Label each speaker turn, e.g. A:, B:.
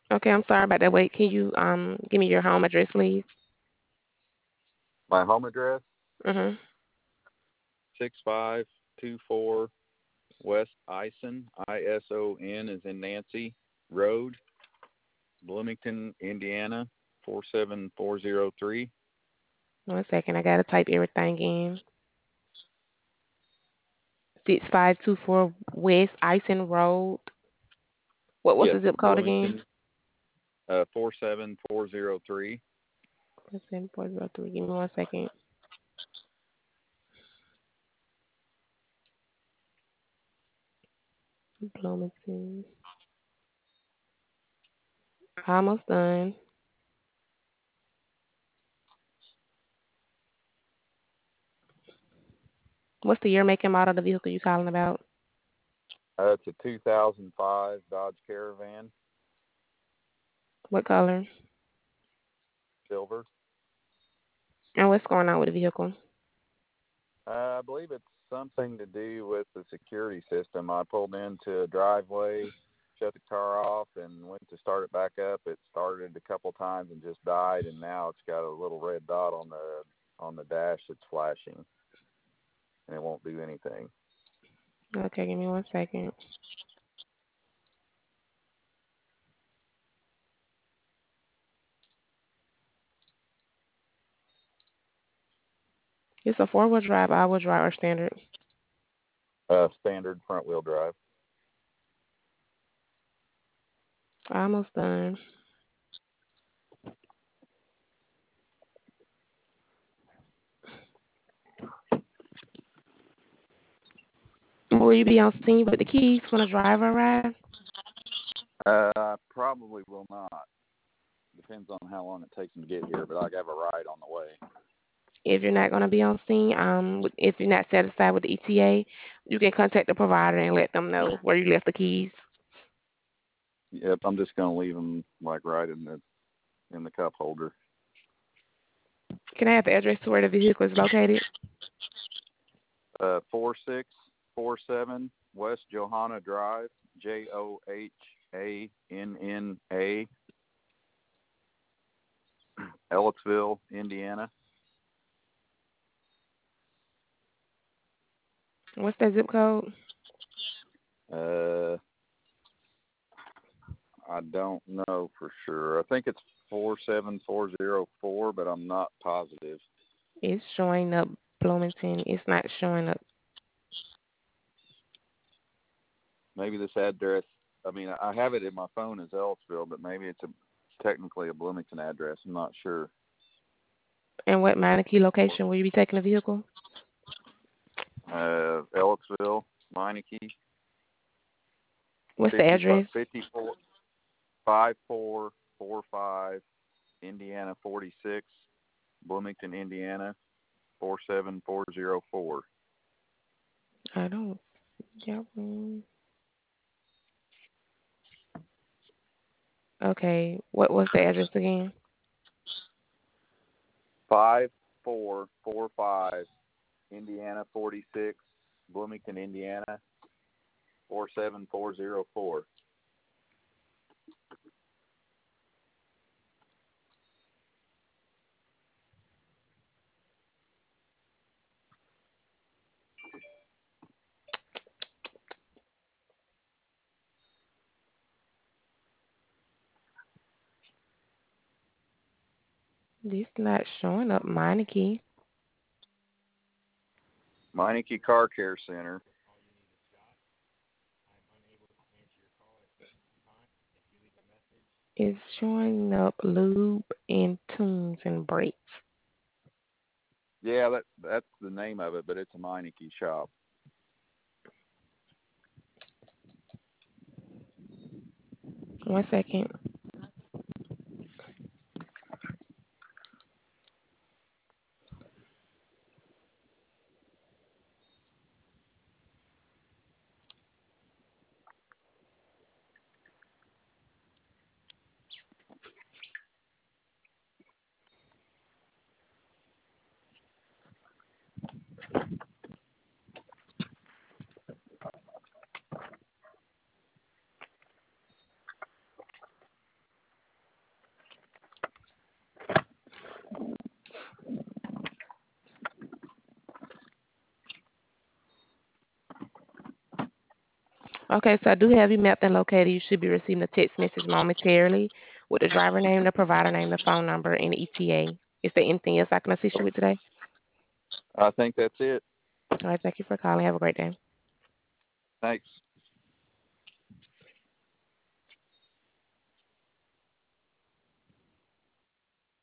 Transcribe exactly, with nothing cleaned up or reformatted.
A: Okay, I'm sorry about that. Wait, can you um give me your home address, please?
B: My home address,
A: Mhm.
B: six five two four West Ison, I S O N is in Nancy Road, Bloomington, Indiana, four seven four zero three.
A: One second, I gotta type everything in. Six five two four West Ison Road. What was
B: Yes,
A: the zip code again?
B: Bloomington, uh, four seven four zero three.
A: Seven four zero three. Give me one second. Bloomington. Almost done. What's the year, make, and model of the vehicle you calling about?
B: Uh, it's a two thousand five Dodge Caravan,
A: What color?
B: silver.
A: And what's going on with the vehicle?
B: Uh, I believe it's something to do with the security system. I pulled into a driveway, shut the car off, and went to start it back up. It started a couple times and just died, and now it's got a little red dot on the on the dash that's flashing, and it won't do anything.
A: Okay, give me one second. It's a four wheel drive, all wheel drive, or standard.
B: Uh, standard front wheel drive.
A: Almost done. Will you be on scene with the keys when a driver arrives?
B: Uh, I probably will not. Depends on how long it takes them to get here, but I have a ride on the way.
A: If you're not going to be on scene, um, with- if you're not satisfied with the E T A, you can contact the provider and let them know where you left the keys.
B: Yep, I'm just gonna leave them like right in the in the cup holder.
A: Can I have the address to where the vehicle is located?
B: Uh, four six four seven West Johanna Drive, J O H A N N A, Ellettsville, Indiana.
A: What's that zip code?
B: Uh, I don't know for sure. I think it's four seven four zero four, but I'm not positive.
A: It's showing up Bloomington. It's not showing up.
B: Maybe this address. I mean, I have it in my phone as Ellettsville, but maybe it's a technically a Bloomington address. I'm not sure.
A: And what Meineke location will you be taking the vehicle?
B: Uh, Ellettsville, Meineke,
A: What's the
B: fifty-five,
A: address?
B: fifty-four, five four four five, Indiana forty-six, Bloomington, Indiana four seven four zero four.
A: I don't. Yep. mm, Okay. What was the address again?
B: Five four four five, Indiana forty-six, Bloomington, Indiana four seven four zero four.
A: This not showing up Meineke.
B: Meineke Car Care Center.
A: It's showing up lube and tunes and brakes.
B: Yeah, that that's the name of it, but it's a Meineke shop.
A: One second. Okay, so I do have you mapped and located. You should be receiving a text message momentarily with the driver name, the provider name, the phone number, and the E T A. Is there anything else I can assist you with today?
B: I think that's it.
A: All right, thank you for calling. Have a great day.
B: Thanks.